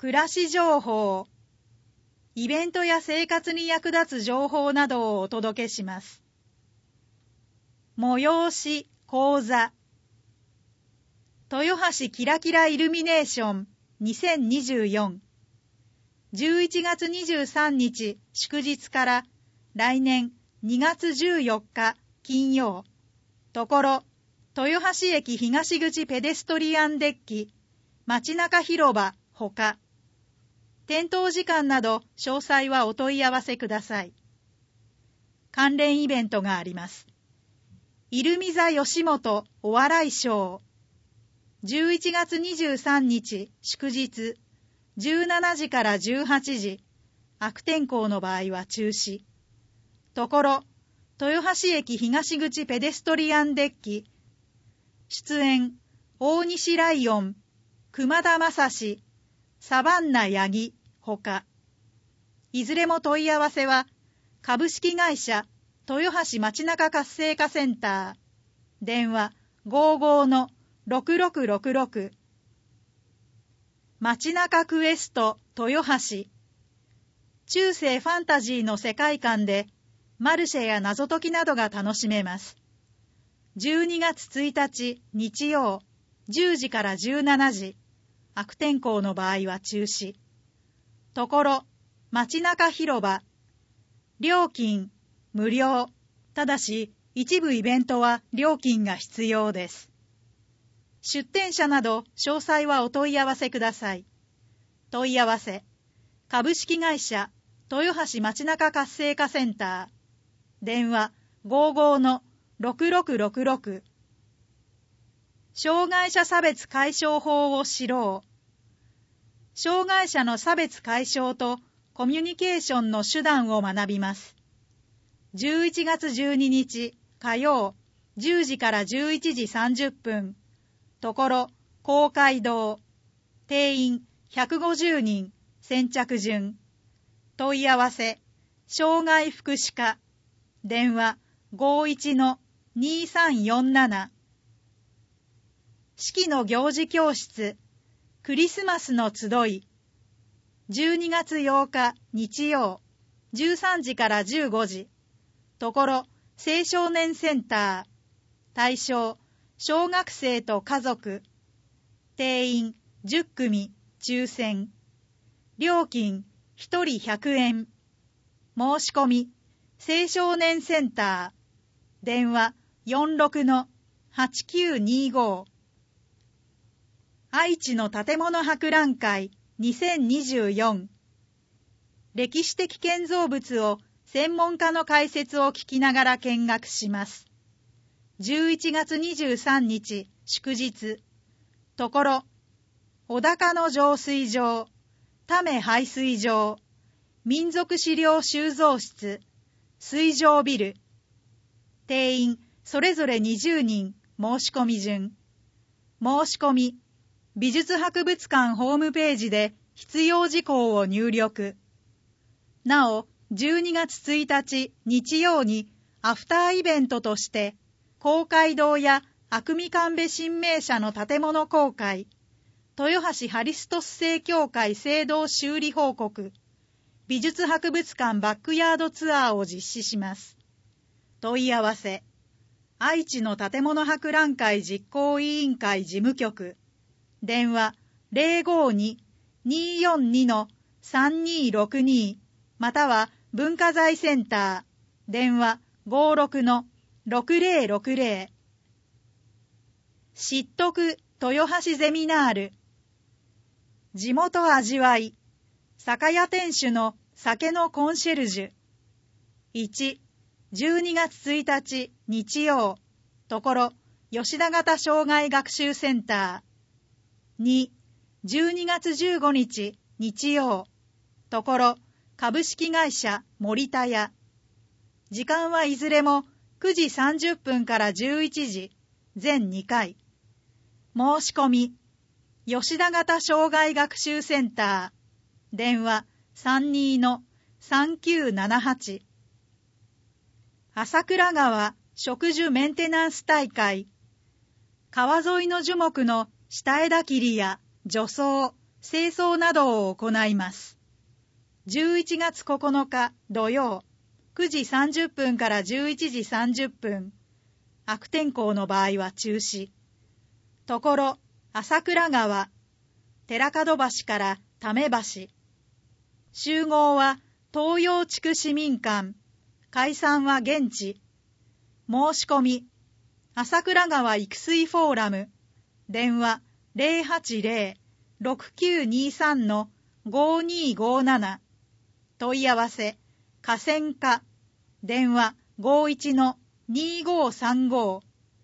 暮らし情報、イベントや生活に役立つ情報などをお届けします。催し講座、豊橋キラキライルミネーション2024、11月23日祝日から来年2月14日金曜、ところ豊橋駅東口ペデストリアンデッキ街中広場ほか、点灯時間など詳細はお問い合わせください。関連イベントがあります。イルミ座吉本お笑いショー、11月23日祝日17時から18時、悪天候の場合は中止。ところ豊橋駅東口ペデストリアンデッキ、出演大西ライオン、熊田正史、サバンナヤギほか、いずれも問い合わせは株式会社豊橋街中活性化センター、電話55-6666、街中クエスト豊橋、中世ファンタジーの世界観でマルシェや謎解きなどが楽しめます。12月1日日曜10時から17時、悪天候の場合は中止。ところ街中広場、料金無料、ただし一部イベントは料金が必要です。出店者など詳細はお問い合わせください。問い合わせ、株式会社豊橋街中活性化センター、電話55-6666、障害者差別解消法を知ろう。障害者の差別解消とコミュニケーションの手段を学びます。11月12日火曜10時から11時30分、ところ公会堂、定員150人、先着順。問い合わせ、障害福祉課、電話51-2347。四季の行事教室、クリスマスの集い、12月8日日曜13時から15時、ところ青少年センター、対象小学生と家族、定員10組抽選、料金1人100円、申し込み青少年センター、電話46-8925。愛知の建物博覧会2024、歴史的建造物を専門家の解説を聞きながら見学します。11月23日祝日、ところ小高の浄水場、為排水場、民族資料収蔵室、水上ビル、定員それぞれ20人、申し込み順。申し込み、美術博物館ホームページで必要事項を入力。なお、12月1日日曜にアフターイベントとして、公会堂や阿久美神戸神明社の建物公開、豊橋ハリストス正教会聖堂修理報告、美術博物館バックヤードツアーを実施します。問い合わせ、愛知の建物博覧会実行委員会事務局、電話052-242-3262、または文化財センター、電話56-6060。知っとく豊橋ゼミナール、地元味わい、酒屋店主の酒のコンシェルジュ。1、12月1日日曜、ところ吉田型障害学習センター。2、12月15日日曜、ところ株式会社森田屋。時間はいずれも9時30分から11時、全2回。申し込み、吉田型障害学習センター、電話32-3978。朝倉川植樹メンテナンス大会。川沿いの樹木の下枝切りや除草、 清掃などを行います。11月9日土曜、9時30分から11時30分。悪天候の場合は中止。ところ、朝倉川、寺門橋から為橋。集合は東洋地区市民館。解散は現地。申し込み、朝倉川育水フォーラム。電話 080-6923-5257。問い合わせ、河川課。電話 51-2535。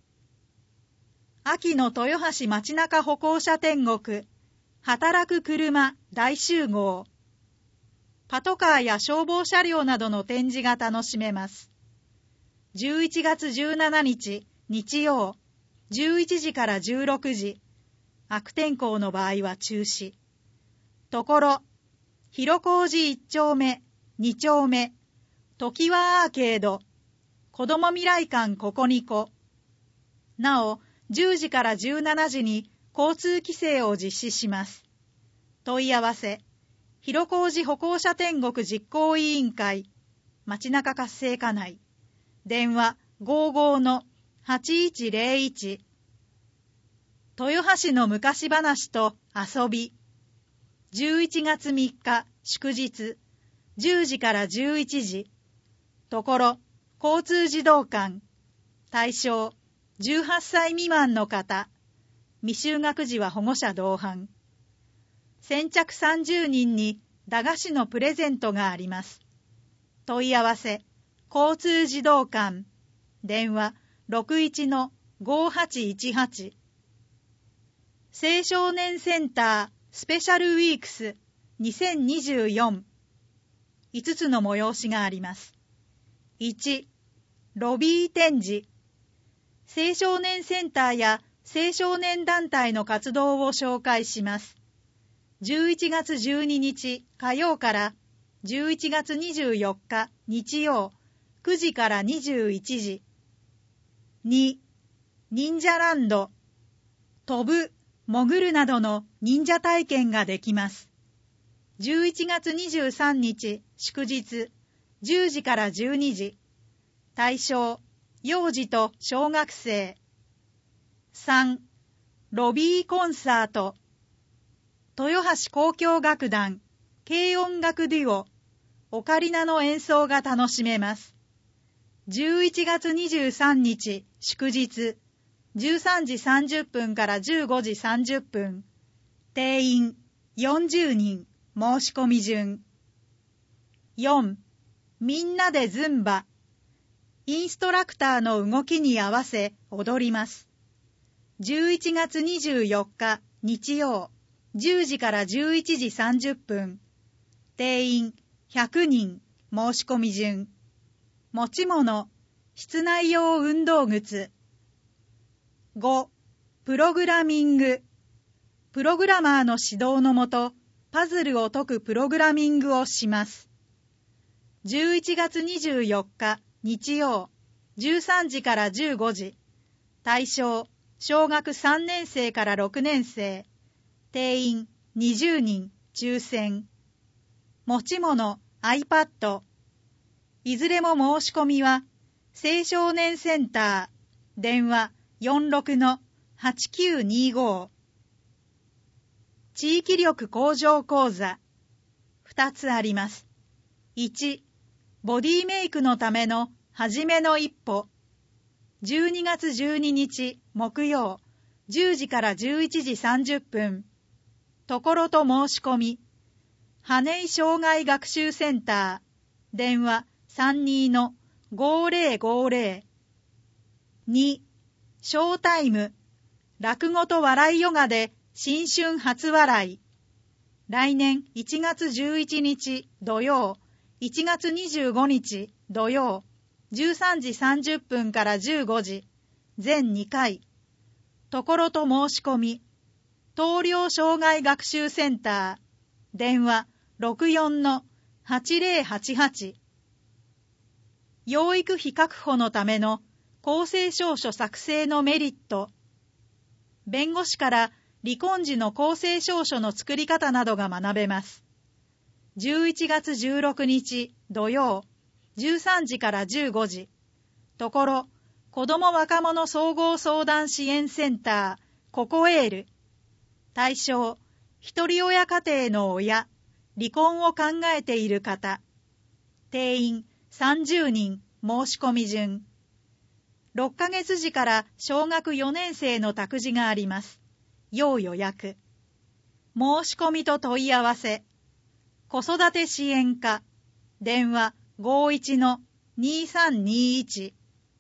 秋の豊橋街中歩行者天国。働く車大集合。パトカーや消防車両などの展示が楽しめます。11月17日日曜、11時から16時。悪天候の場合は中止。ところ、広小路1丁目、2丁目、常盤アーケード、子ども未来館ここにこ。なお、10時から17時に交通規制を実施します。問い合わせ、広小路歩行者天国実行委員会、街中活性化内。電話 55-8101。豊橋の昔話と遊び。11月3日祝日、10時から11時。ところ、交通児童館。対象、18歳未満の方。未就学児は保護者同伴。先着30人に駄菓子のプレゼントがあります。問い合わせ、交通児童館。電話 61-5818。青少年センタースペシャルウィークス2024。5つの催しがあります。1、ロビー展示。青少年センターや青少年団体の活動を紹介します。11月12日火曜から11月24日日曜9時から21時。2、忍者ランド。飛ぶ、潜るなどの忍者体験ができます。11月23日祝日10時から12時。対象、幼児と小学生。3、ロビーコンサート。豊橋交響楽団、軽音楽デュオ、オカリナの演奏が楽しめます。11月23日祝日、13時30分から15時30分。定員40人、申し込み順。4、みんなでズンバ。インストラクターの動きに合わせ踊ります。11月24日日曜、10時から11時30分。定員100人、申し込み順。持ち物、室内用運動靴。5、プログラミング。プログラマーの指導のもと、パズルを解くプログラミングをします。11月24日日曜、13時から15時。対象、小学3年生から6年生。定員20人、抽選。持ち物、iPad。いずれも申し込みは、青少年センター、電話 46-8925。地域力向上講座。2つあります。1、ボディメイクのためのはじめの一歩。12月12日木曜、10時から11時30分。ところと申し込み。羽井障害学習センター、電話 32-5050。2、ショータイム、落語と笑いヨガで新春初笑い。来年1月11日土曜、1月25日土曜、13時30分から15時、全2回。ところと申し込み。東陵障害学習センター、電話 64-8088。養育費確保のための公正証書作成のメリット。弁護士から離婚時の公正証書の作り方などが学べます。11月16日土曜、13時から15時。ところ、子ども若者総合相談支援センター、ココエール。対象、一人親家庭の親、離婚を考えている方。定員30人、申し込み順。6ヶ月時から小学4年生の託児があります。要予約。申し込みと問い合わせ。子育て支援課。電話51-2321。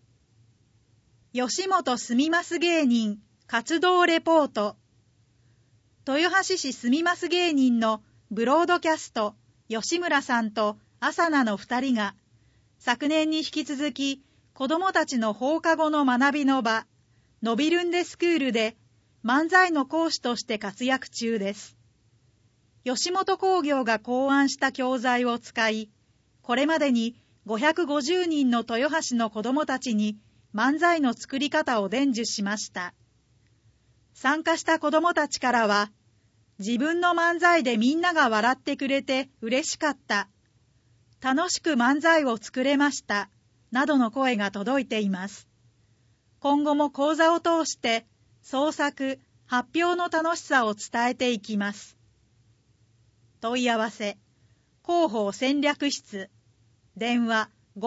吉本住みます芸人活動レポート。豊橋市住みます芸人のブロードキャスト吉村さんと朝菜の2人が昨年に引き続き子どもたちの放課後の学びの場のびるんでスクールで漫才の講師として活躍中です。吉本興業が考案した教材を使い、これまでに550人の豊橋の子どもたちに漫才の作り方を伝授しました。参加した子どもたちからは、自分の漫才でみんなが笑ってくれて嬉しかった。楽しく漫才を作れました。などの声が届いています。今後も講座を通して創作、発表の楽しさを伝えていきます。問い合わせ、広報戦略室、電話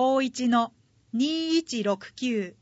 51-2169。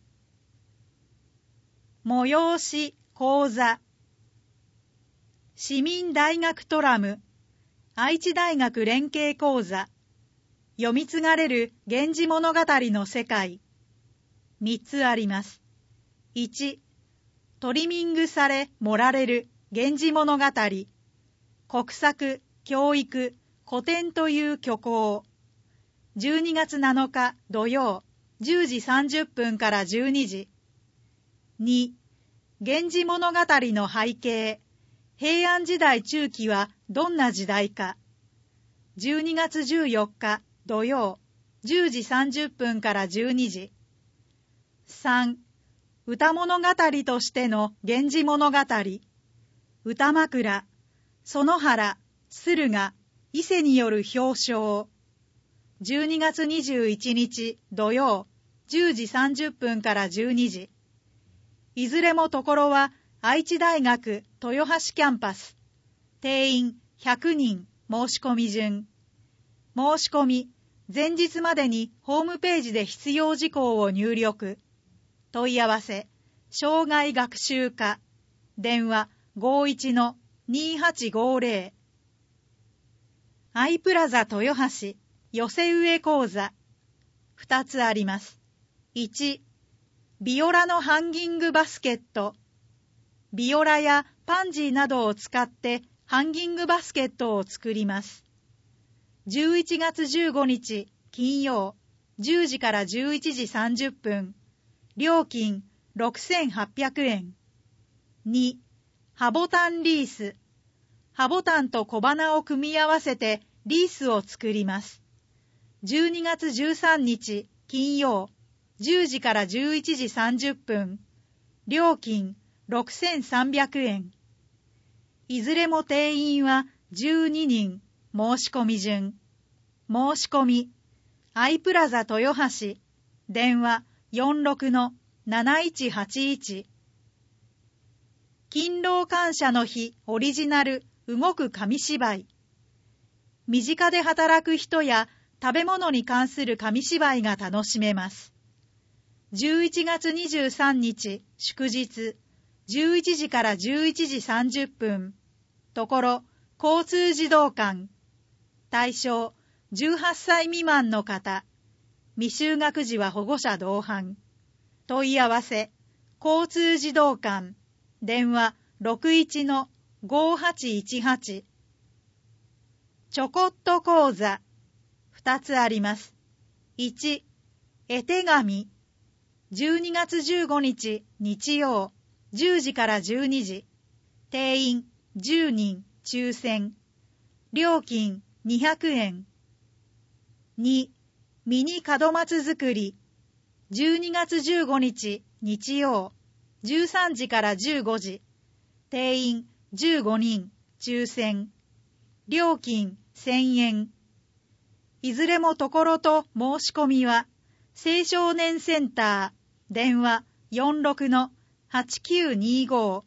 催し講座、市民大学トラム、愛知大学連携講座、読み継がれる源氏物語の世界。3つあります。1、トリミングされ盛られる源氏物語。国策、教育、古典という虚構。12月7日土曜、10時30分から12時。2、源氏物語の背景。平安時代中期はどんな時代か。12月14日土曜、10時30分から12時。3、歌物語としての源氏物語。歌枕、園原、駿河、伊勢による表彰。12月21日土曜、10時30分から12時。いずれもところは愛知大学豊橋キャンパス。定員100人、申し込み順。申し込み、前日までにホームページで必要事項を入力。問い合わせ、障害学習課。電話51-2850。アイプラザ豊橋、寄せ植え講座。2つあります。1、ビオラのハンギングバスケット。ビオラやパンジーなどを使ってハンギングバスケットを作ります。11月15日金曜、10時から11時30分。料金6800円。2、ハボタンリース。ハボタンと小花を組み合わせてリースを作ります。12月13日金曜、10時から11時30分。料金6300円。いずれも定員は12人。申し込み順。申し込み、アイプラザ豊橋。電話46-7181。勤労感謝の日オリジナル動く紙芝居。身近で働く人や食べ物に関する紙芝居が楽しめます。11月23日祝日、11時から11時30分。ところ、交通児童館。対象、18歳未満の方。未就学児は保護者同伴。問い合わせ、交通児童館。電話61-5818。ちょこっと講座。2つあります。1、絵手紙。12月15日日曜、10時から12時。定員10人抽選。料金200円。2、ミニ門松作り。12月15日日曜、13時から15時。定員 15人、抽選。料金1000円。いずれもところと申し込みは、青少年センター、電話46-8925。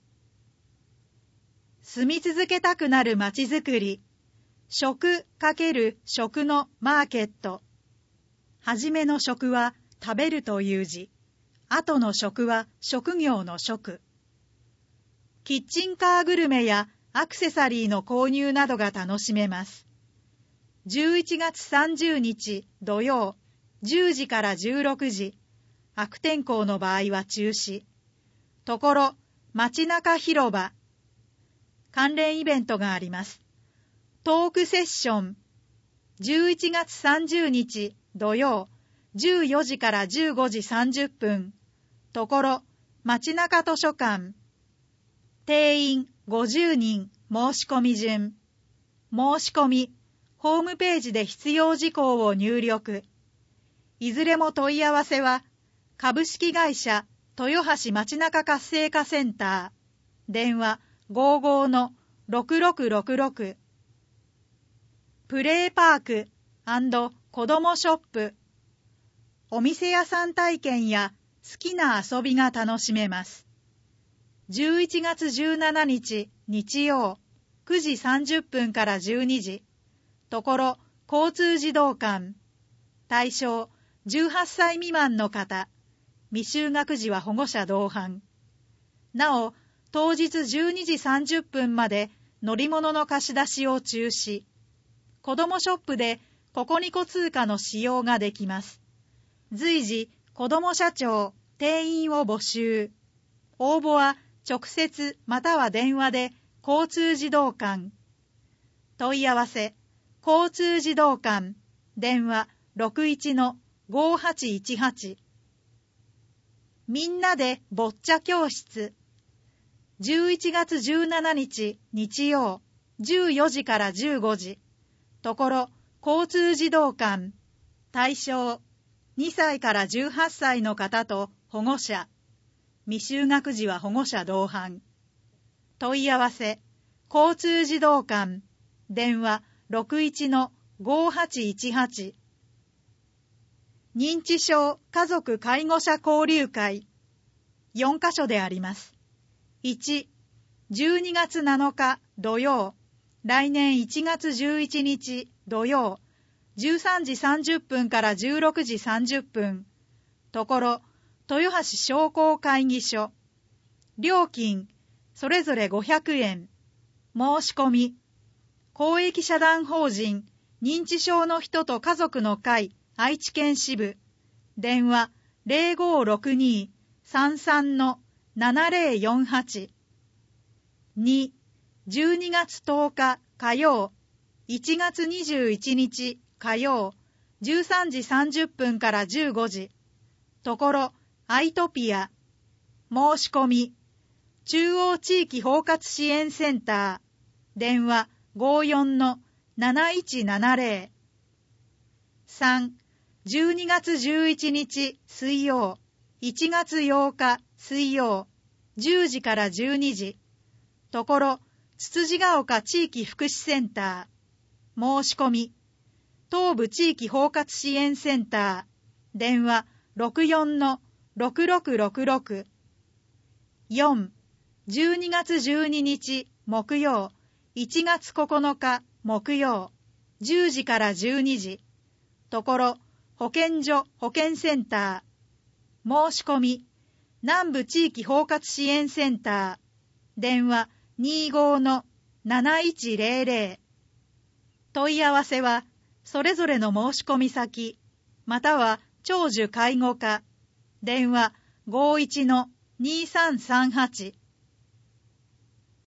住み続けたくなるまちづくり。食×食のマーケット。はじめの食は食べるという字。後の食は職業の職。キッチンカーグルメやアクセサリーの購入などが楽しめます。11月30日土曜、10時から16時。悪天候の場合は中止。ところ、街中広場。関連イベントがあります。トークセッション。11月30日土曜、14時から15時30分。ところ、街中図書館。定員50人、申し込み順。申し込み、ホームページで必要事項を入力。いずれも問い合わせは、株式会社豊橋街中活性化センター、電話55-6666。プレイパーク&子どもショップ。お店屋さん体験や好きな遊びが楽しめます。11月17日日曜、9時30分から12時。ところ、交通児童館。対象、18歳未満の方。未就学児は保護者同伴。なお、当日12時30分まで乗り物の貸し出しを中止。子どもショップでココニコ通貨の使用ができます。随時、子ども社長、定員を募集。応募は直接または電話で交通児童館。問い合わせ、交通児童館、電話61-5818。みんなでボッチャ教室。11月17日日曜、14時から15時。ところ、交通児童館。対象、2歳から18歳の方と保護者。未就学児は保護者同伴。問い合わせ、交通児童館。電話61-5818。認知症家族介護者交流会。4カ所であります。1、12月7日土曜、来年1月11日土曜、13時30分から16時30分。ところ、豊橋商工会議所。料金、それぞれ500円。申し込み、公益社団法人、認知症の人と家族の会、愛知県支部。電話、0562-33-7048。2、12月10日火曜、1月21日火曜、13時30分から15時。ところ、アイトピア。申し込み、中央地域包括支援センター。電話54-7170。3、12月11日水曜、1月8日水曜、10時から12時。ところ、つつじが丘地域福祉センター。申し込み、東部地域包括支援センター。電話64-6666。4、12月12日木曜、1月9日木曜、10時から12時。ところ、保健所保健センター。申し込み、南部地域包括支援センター。電話25-7100。問い合わせは、それぞれの申し込み先、または長寿介護課。電話51-2338。